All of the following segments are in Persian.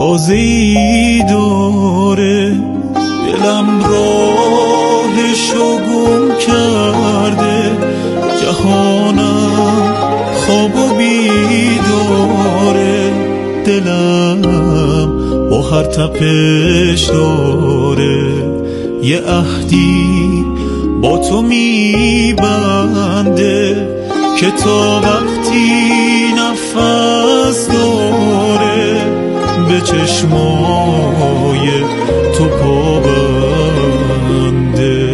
تازه‌ای داره، دلم راهشو گم کرده، جهانم خواب و بیداره، دلم با هر تپش داره یه عهدی با تو میبنده که تا وقتی نفس داره به چشمای تو پابنده.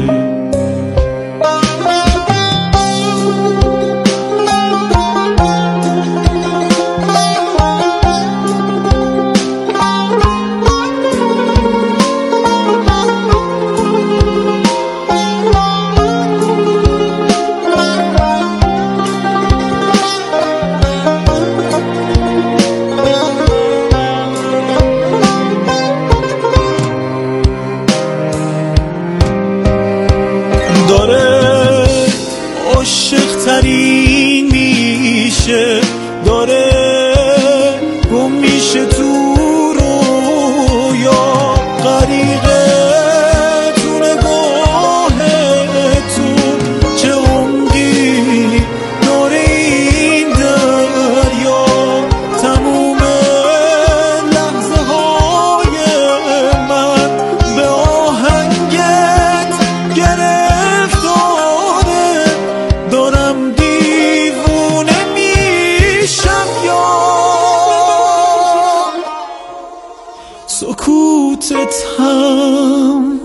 سکوتت هم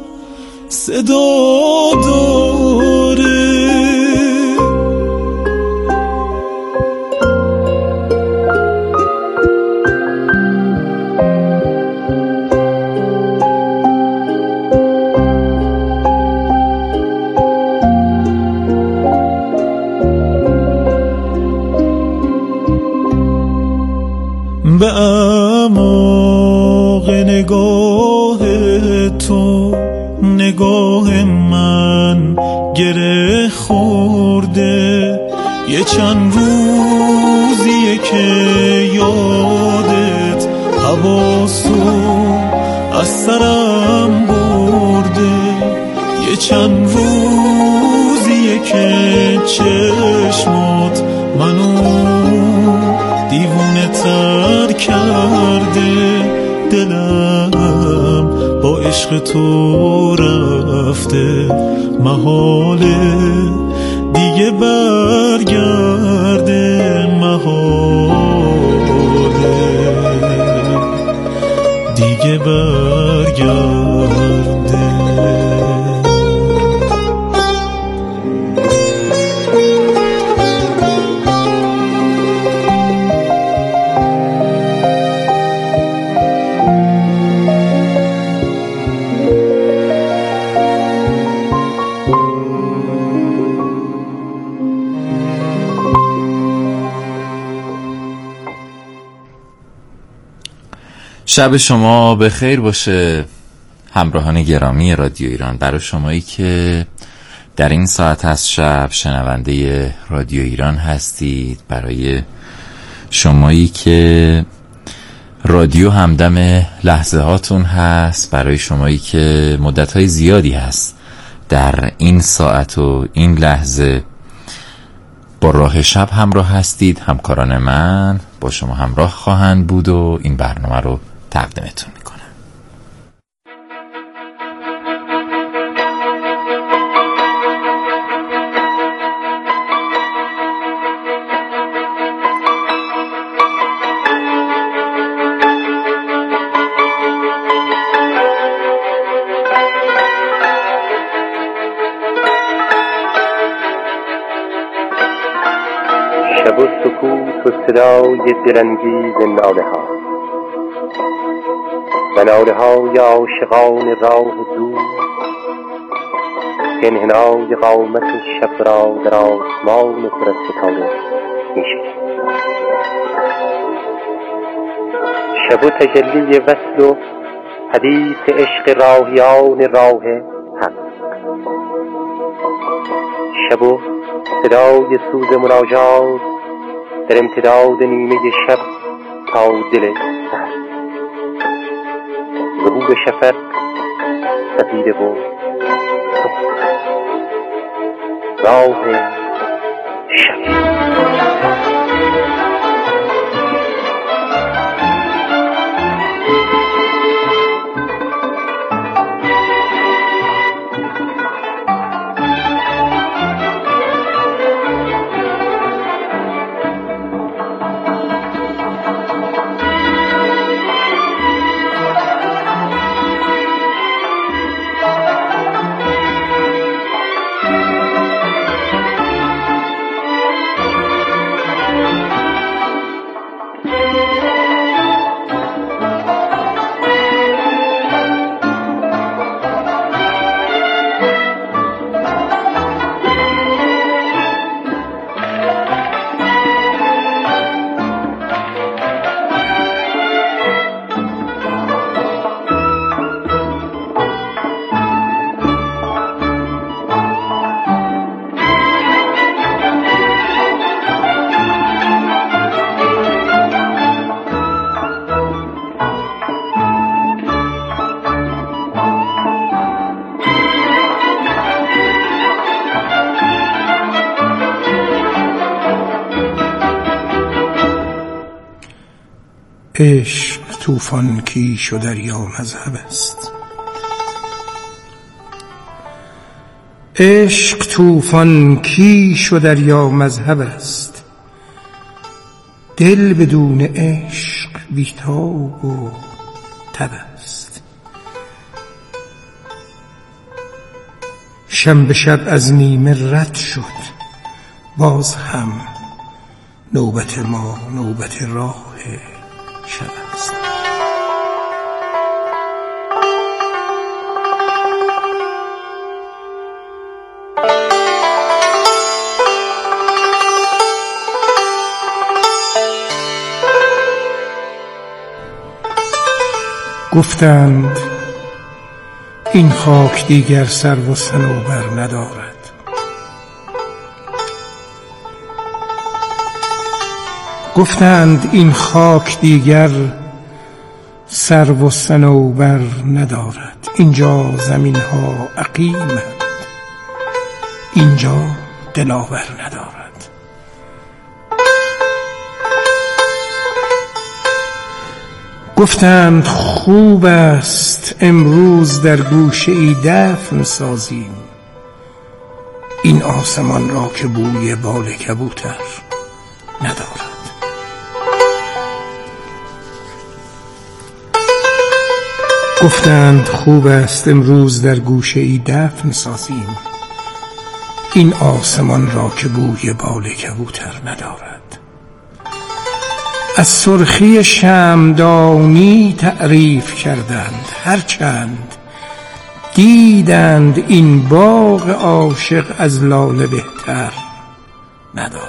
صدا داره، به اعماق نگاه تو نگاه من گره خورده، یه چند روزیه که یادت حواسو از سرم برده، یه چند روزیه که چشمات منو دیوونه تر کرده، دلم با عشق تو رفته، محاله دیگه برگرده، محاله دیگه برگرده. شب شما به خیر باشه همراهان گرامی رادیو ایران. برای شمایی که در این ساعت از شب شنونده رادیو ایران هستید، برای شمایی که رادیو همدم لحظه هاتون هست، برای شمایی که مدتهای زیادی هست در این ساعت و این لحظه با راه شب همراه هستید، همکاران من با شما همراه خواهند بود و این برنامه رو تقدیمتون میکنم. شب و سکوت و صدای دلانگیز ناله ها و ناله های عاشقان راه دور، انحنای قامت شب را در آسمان پر از ستاره می‌شکند. شب و تجلی وصل و حدیث عشق راهیان راه حق، شب و صدای سوز مناجات در امتداد نیمه شب تا دل سحر. و شفق سپیده و راه شب. عشق طوفان کیش و دریا مذهب است. عشق طوفان کیش و دریا مذهب است. دل بدون عشق بی‌تاب و تب است. شب به شب از نیمه رد شد، باز هم نوبت ما نوبت راه شب است. گفتند این خاک دیگر سر و صنوبر ندارد. گفتند این خاک دیگر سر و صنوبر ندارد. اینجا زمین ها عقیمند، اینجا دلاور ندارد. گفتند خوب است امروز در گوشه ای دفن سازیم این آسمان را که بوی بال کبوتر ندارد. گفتند خوب است امروز در گوشه ای دفن سازیم این آسمان را که بوی بال کبوتر ندارد. از سرخی شمعدانی تعریف کردند، هرچند دیدند این باغ عاشق از لاله بهتر ندارد.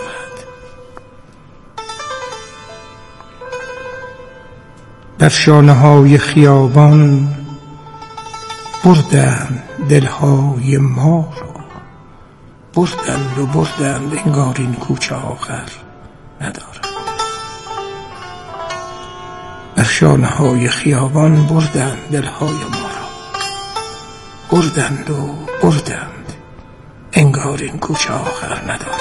در شانه های خیابان بردند دلهای ما را، بردند و بردند انگار این کوچه آخر ندارد. در شانه های خیابان بردند دلهای ما را، بردند و بردند انگار این کوچه آخر ندارد.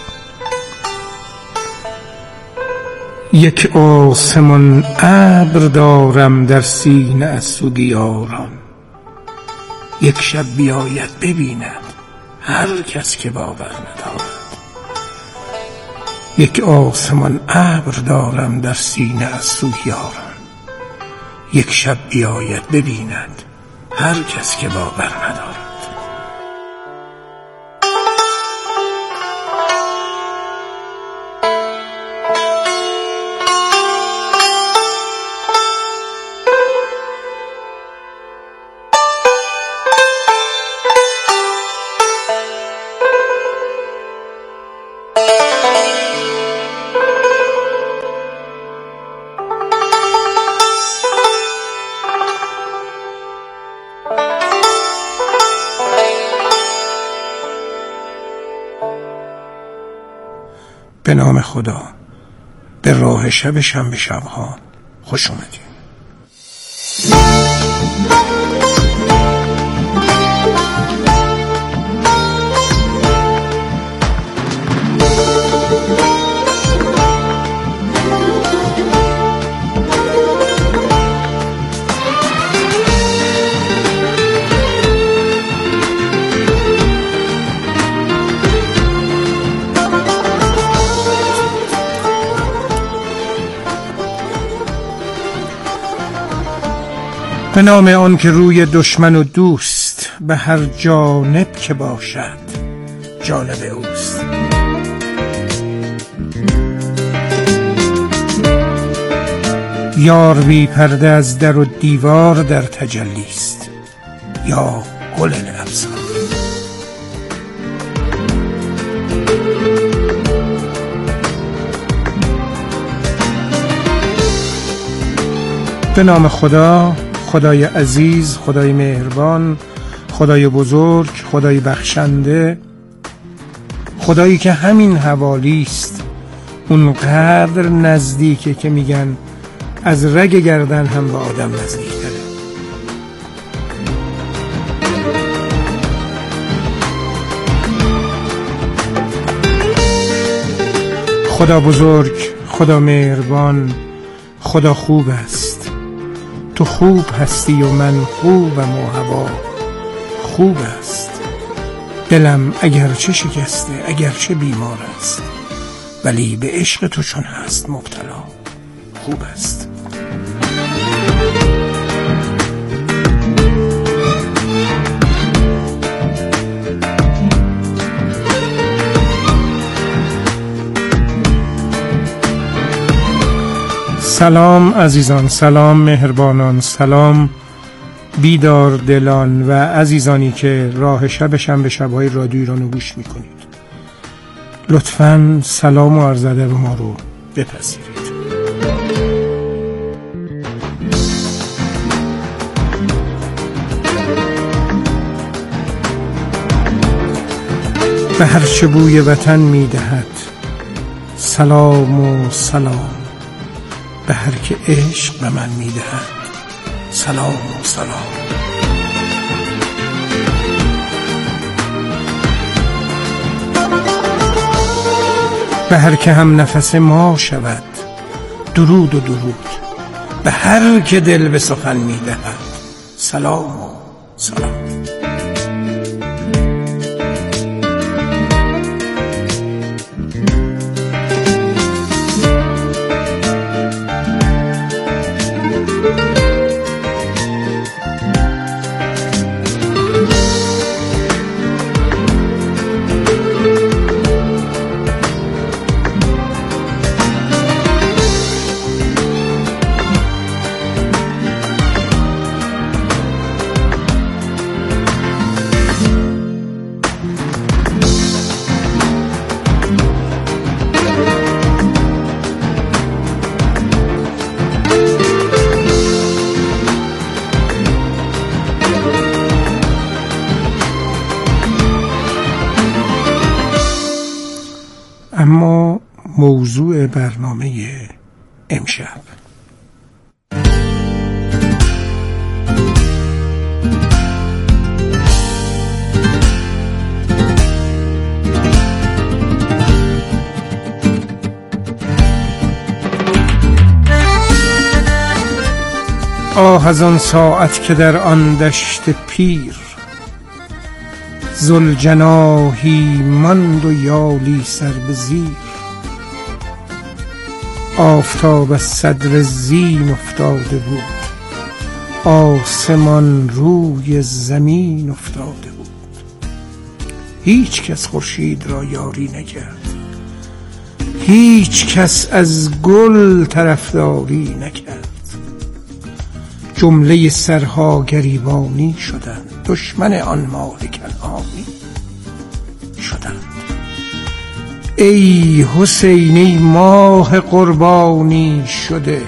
یک آسمان ابر دارم در سینه از سوگیاران، یک شب بیاید ببیند هر کس که باور ندارد. یک آسمان ابر دارم در سینه از سوگیاران، یک شب بیاید ببیند هر کس که باور ندارد. به نام خدا، به راه شب شنبه شبها خوش اومدید. به نام آن که روی دشمن و دوست به هر جانب که باشد جانب اوست. یار بی پرده از در و دیوار در تجلیست یا گل الابصار. به نام خدا، خدای عزیز، خدای مهربان، خدای بزرگ، خدای بخشنده، خدایی که همین حوالیست، اونقدر نزدیکه که میگن از رگ گردن هم به آدم نزدیکتره. خدا بزرگ، خدا مهربان، خدا خوب است. تو خوب هستی و من خوبم و هوا خوب است. دلم اگرچه شکسته، اگرچه بیمار است، ولی به عشق تو چون هست مبتلا خوب است. سلام عزیزان، سلام مهربانان، سلام بیدار دلان و عزیزانی که راه شب شنبه شب‌های رادیو ایران رو گوش میکنید. لطفاً سلام و عرض ادب ما رو بپذیرید. به هر چه بوی وطن میدهد سلام و سلام، به هر که عشق به من میدهد سلام و سلام. به هر که هم نفس ما شود درود و درود، به هر که دل به سخن میدهد سلام و سلام. اما موضوع برنامه امشب آه از آن ساعت که در آن دشت پیر ذوالجناحی ماند و یالی سر به زیر. آفتاب از صدر زین افتاده بود، آسمان روی زمین افتاده بود. هیچ کس خورشید را یاری نکرد، هیچ کس از گل طرفداری نکرد. جمله سرها گریبانی شدند، دشمن آن مال کنعانی شدند. ای حسینی ماه قربانی شده،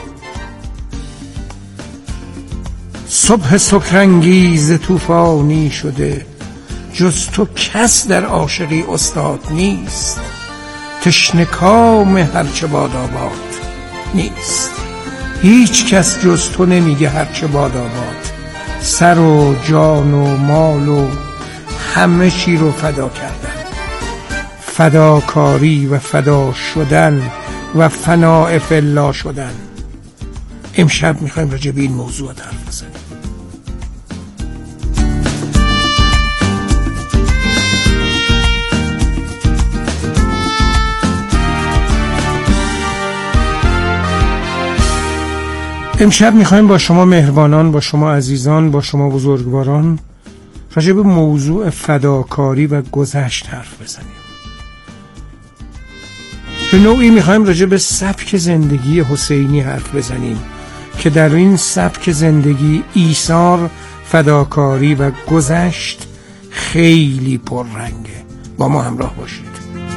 صبح سکرانگیز طوفانی شده. جز تو کس در عاشقی استاد نیست، تشنه کام هرچه باداباد نیست. هیچ کس جز تو نمیگه هرچه باداباد. سر و جان و مال و همه چی رو فدا کردن. فداکاری و فدا شدن و فناء فی الله شدن. امشب میخوایم راجع به این موضوع حرف بزنیم. امشب میخوایم با شما مهربانان، با شما عزیزان، با شما بزرگواران راجع به موضوع فداکاری و گذشت حرف بزنیم. به نوعی میخوایم راجع به سبک زندگی حسینی حرف بزنیم که در این سبک زندگی ایثار، فداکاری و گذشت خیلی پررنگه. با ما همراه باشید.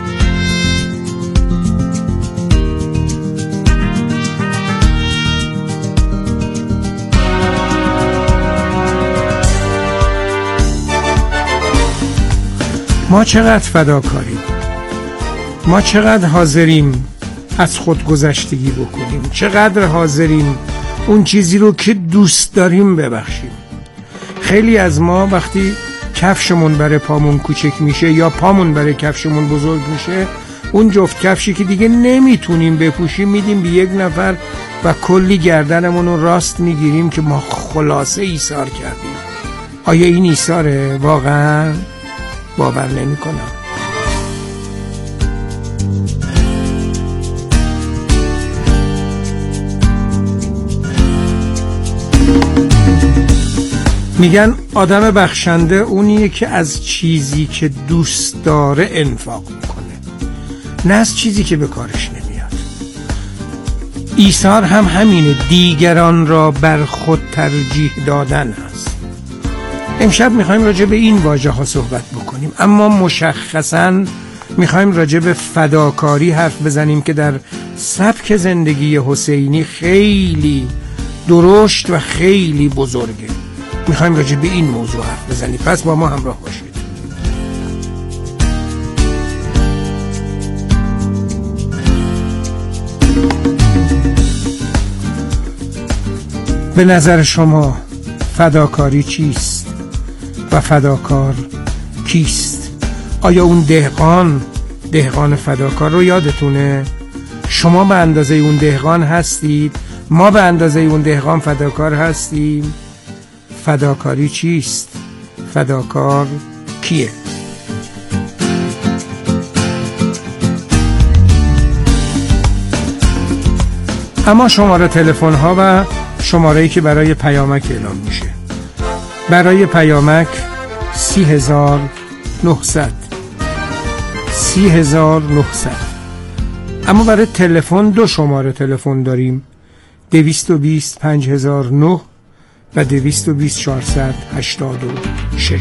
ما چقدر فداکاریم، ما چقدر حاضریم از خودگذشتگی بکنیم، چقدر حاضریم اون چیزی رو که دوست داریم ببخشیم. خیلی از ما وقتی کفشمون برای پامون کوچک میشه یا پامون برای کفشمون بزرگ میشه، اون جفت کفشی که دیگه نمیتونیم بپوشیم میدیم به یک نفر و کلی گردنمون رو راست میگیریم که ما خلاصه ایثار کردیم. آیا این ایثاره؟ واقعا باور نمی کنم. میگن آدم بخشنده اونیه که از چیزی که دوست داره انفاق میکنه، نه از چیزی که به کارش نمیاد. ایثار هم همینه، دیگران را بر خود ترجیح دادن هست. امشب میخوایم راجع به این واژه ها صحبت بکنیم، اما مشخصاً میخوایم راجع به فداکاری حرف بزنیم که در سبک زندگی حسینی خیلی درشت و خیلی بزرگه. میخوایم راجع به این موضوع حرف بزنیم، پس با ما همراه باشید. به نظر شما فداکاری چیست و فداکار کیست؟ آیا اون دهقان فداکار رو یادتونه؟ شما به اندازه اون دهقان هستید؟ ما به اندازه اون دهقان فداکار هستیم؟ فداکاری چیست؟ فداکار کیه؟ اما شماره تلفن ها و شماره‌ای که برای پیامک اعلام میشه، برای پیامک 30,900 30,900. اما برای تلفن دو شماره تلفن داریم، 220 5009 و 220 486.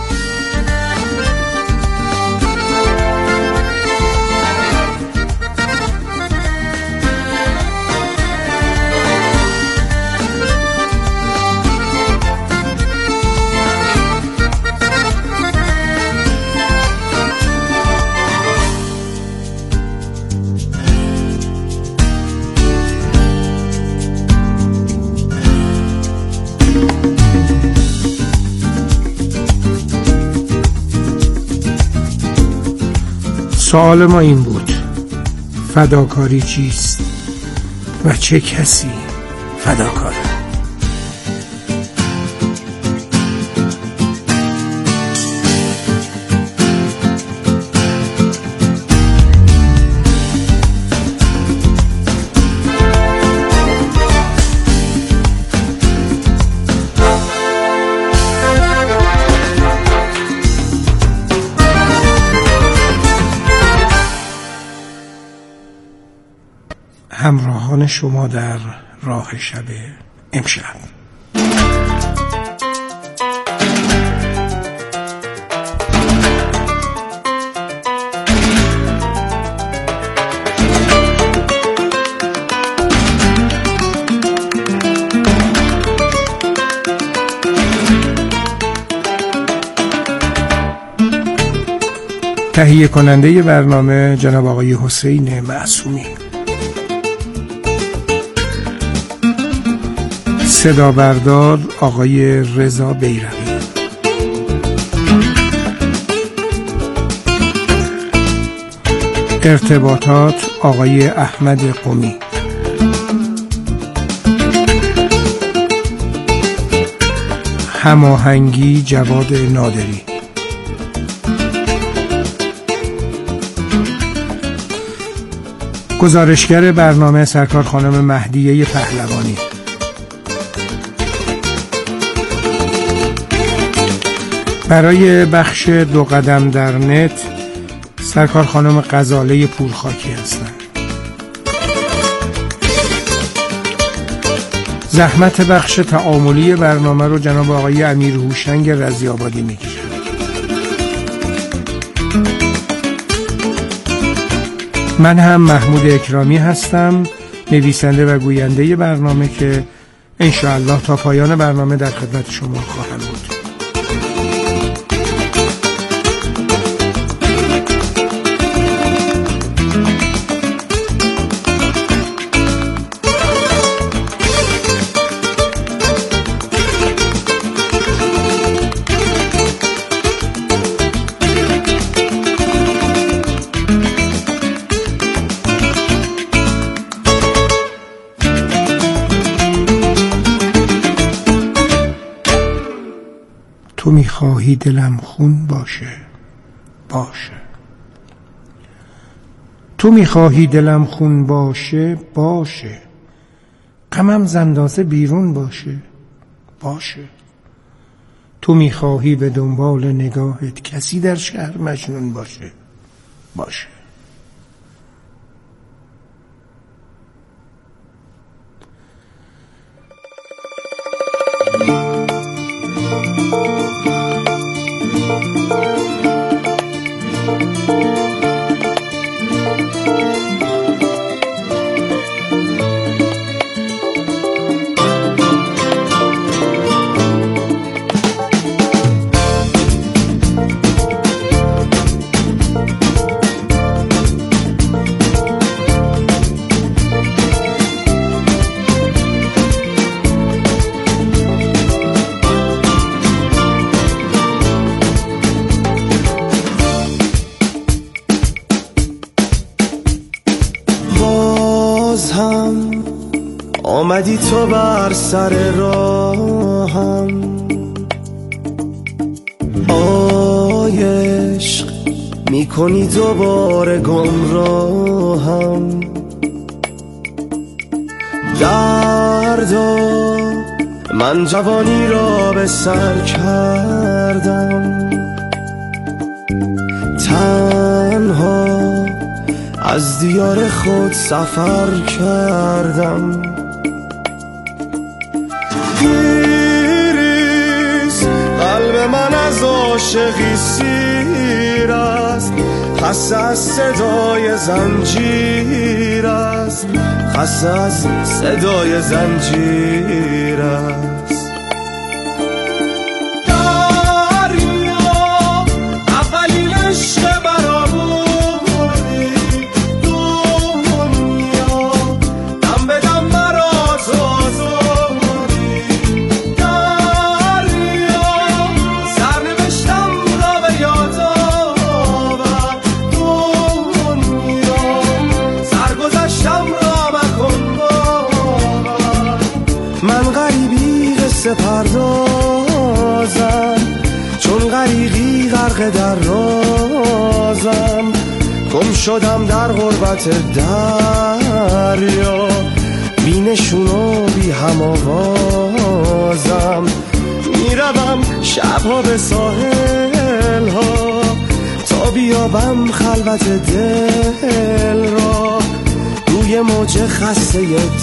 سوال ما این بود: فداکاری چیست و چه کسی فداکاره؟ همراهان شما در راه شب امشب. تهیه کننده برنامه جناب آقای حسین معصومی، صدا بردار آقای رضا بیرقی، ارتباطات آقای احمد قمی، هماهنگی جواد نادری، گزارشگر برنامه سرکار خانم مهدیه پهلوانی. برای بخش 2 قدم در نت سرکار خانم غزاله پورخاکی هستند. زحمت بخش تعاملی برنامه رو جناب آقای امیر هوشنگ رضی‌آبادی میگیرند. من هم محمود اکرامی هستم، نویسنده و گوینده برنامه که انشاءالله تا پایان برنامه در خدمت شما خواهم بود. تو میخواهی دلم خون باشه، باشه. تو میخواهی دلم خون باشه، باشه. غمم ز اندازه بیرون باشه، باشه. تو میخواهی به دنبال نگاهت کسی در شهر مجنون باشه، باشه. آمدی تو بر سر راهم، عشق میکنی دوباره گمراهم. دردا من جوانی را به سر کردم، تنها از دیار خود سفر کردم. گریز قلب من از عاشقی سیر است، خسته از صدای زنجیر است، خسته از صدای زنجیر است. پردازم چون غریقی غرق در رازم، گم شدم در غربت دریا، بی نشون و بی هم آوازم. میروم شبها به ساحل ها تا بیابم خلوت دل را، روی موج خسته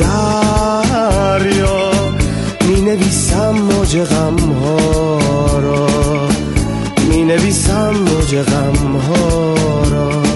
دریا می نویسم موج غم ها را، می نویسم موج غم ها را.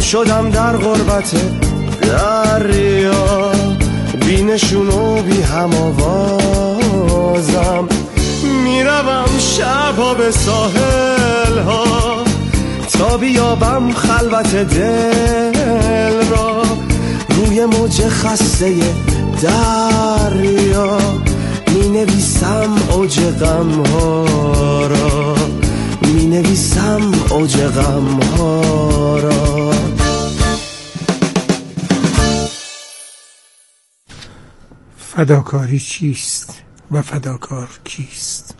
شدم در غربت دریا، بی نشون و بی هم آوازم، میروم شبها به ساحل ها تا بیابم خلوت دل را، روی موج خسته دریا می نویسم اوج غم ها را، می نویسم اوج غم ها را. فداکاری چیست و فداکار کیست؟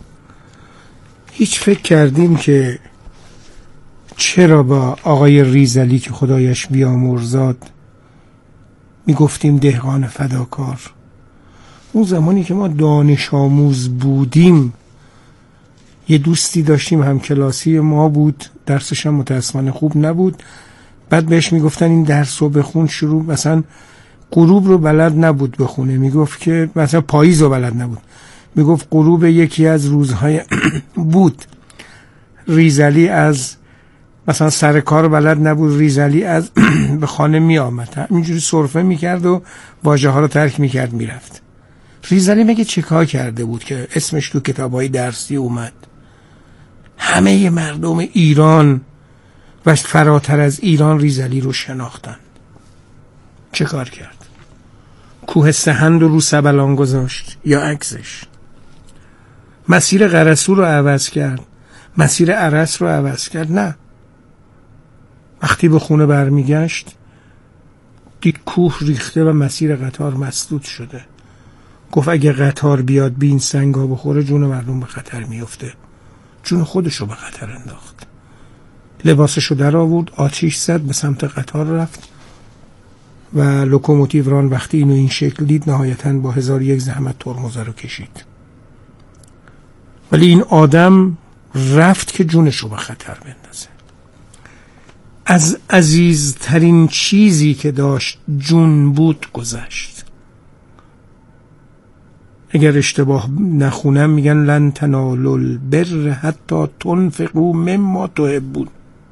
هیچ فکر کردیم که چرا با آقای ریزلی که خدایش بیامرزاد میگفتیم دهقان فداکار؟ اون زمانی که ما دانش آموز بودیم یه دوستی داشتیم همکلاسی ما بود، درسش هم متاسفانه خوب نبود، بعد بهش میگفتن این درس رو بخون، شروع مثلا غروب رو بلد نبود بخونه، میگفت که مثلا پاییز رو بلد نبود، میگفت غروب یکی از روزهای بود، ریزلی از مثلا سر کار بلد نبود، ریزلی از به خانه می آمد، اینجوری سرفه میکرد و واژه ها رو ترک میکرد میرفت. ریزلی مگه چه کار کرده بود که اسمش تو کتابای درسی اومد؟ همه مردم ایران و فراتر از ایران ریزلی رو شناختن. چه کار کرد؟ کوه سهند رو سبلان گذاشت یا عکسش؟ مسیر قرسو رو عوض کرد؟ مسیر ارس رو عوض کرد؟ نه. وقتی به خونه برمیگشت دید کوه ریخته و مسیر قطار مسدود شده. گفت اگه قطار بیاد به این سنگا بخوره جون مردم به خطر میفته. جون خودش رو به خطر انداخت. لباسش رو در آورد، آتیش زد، به سمت قطار رفت و لوکوموتیو ران وقتی اینو این شکل دید نهایتاً با 1001 زحمت ترمزه رو کشید. ولی این آدم رفت که جونش رو به خطر بندازه. از عزیزترین چیزی که داشت جون بود گذشت. اگر اشتباه نخونم میگن لن تنالوا البر حتی تنفقوا مما تحبون.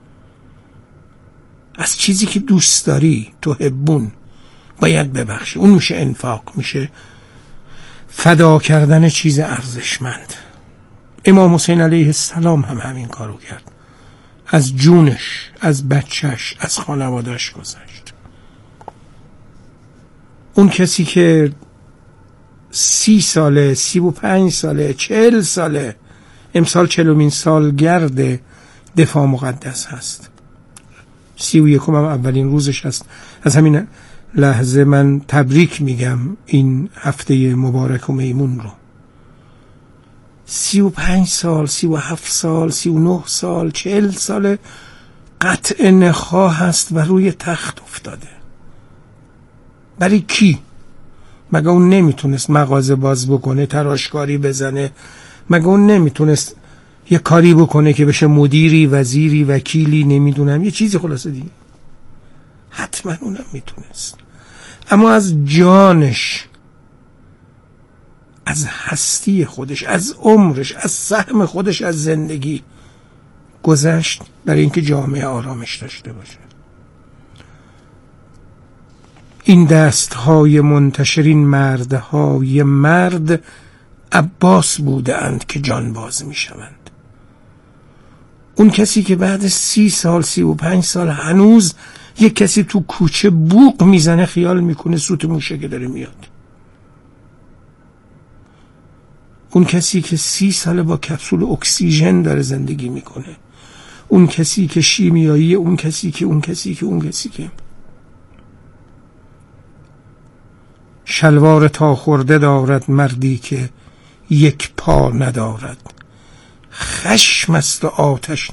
از چیزی که دوست داری تحبون باید ببخشی. اون میشه انفاق، میشه فدا کردن چیز ارزشمند. امام حسین علیه السلام هم همین کارو کرد. از جونش، از بچهش، از خانوادهش گذشت. اون کسی که 30 ساله، 35 ساله، 40 ساله، امسال 40مین سالگرد دفاع مقدس هست، 31 هم اولین روزش هست. از همین لحظه من تبریک میگم این هفته مبارک و میمون رو. 35 سال، 37 سال، 39 سال، 40 سال قطع نخواه هست و روی تخت افتاده. برای کی؟ مگه اون نمیتونست مغازه باز بکنه، تراشکاری بزنه؟ مگه اون نمیتونست یه کاری بکنه که بشه مدیری، وزیری، وکیلی، نمیدونم یه چیزی خلاصه دیگه؟ حتما اونم میتونست. اما از جانش، از هستی خودش، از عمرش، از سهم خودش از زندگی گذشت برای اینکه جامعه آرامش داشته باشه. این دستهای منتشرین مردهای مرد عباس بوده اند که جانباز می شوند. اون کسی که بعد 30 سال 35 سال هنوز یک کسی تو کوچه بوق میزنه خیال میکنه سوت موشه که داره میاد. اون کسی که 30 سال با کپسول اکسیژن داره زندگی میکنه. اون کسی که شیمیایی، اون کسی که شلوار تا خورده دارد مردی که یک پا ندارد. خشم است و آتش